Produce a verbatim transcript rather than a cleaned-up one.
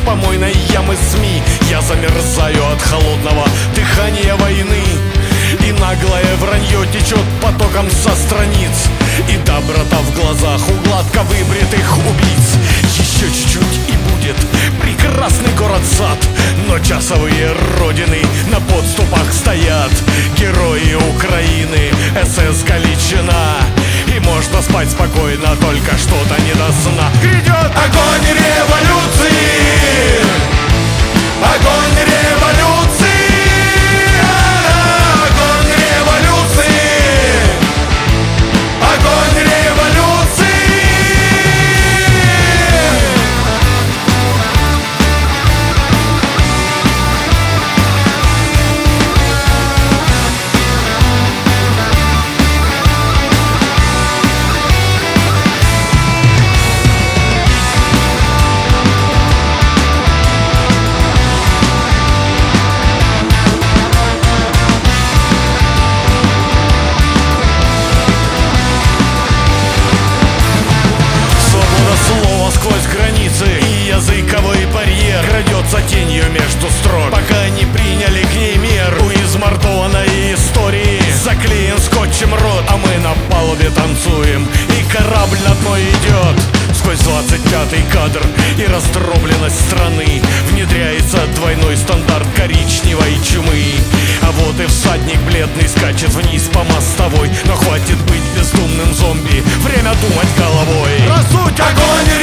помойной ямы СМИ. Я замерзаю от холодного дыхания войны, и наглое вранье течет потоком со страниц, и доброта в глазах у гладко выбритых убийц. Еще чуть-чуть и будет прекрасный город-сад, но часовые родины на подступах стоят. Герои Украины, СС Галичина, и можно спать спокойно, только что-то не до сна. Грядет огонь революции, огонь революции, огонь революции, огонь революции. Сквозь границы и языковой барьер крадется тенью между строк, пока не приняли к ней мер. У измордованной истории заклеен скотчем рот, а мы на палубе танцуем, и корабль на дно идет. Сквозь двадцать пятый кадр и раздробленность страны внедряется двойной стандарт коричневой чумы. А вот и всадник бледный скачет вниз по мостовой, но хватит быть бездумным зомби, время думать головой. Разуть огонь!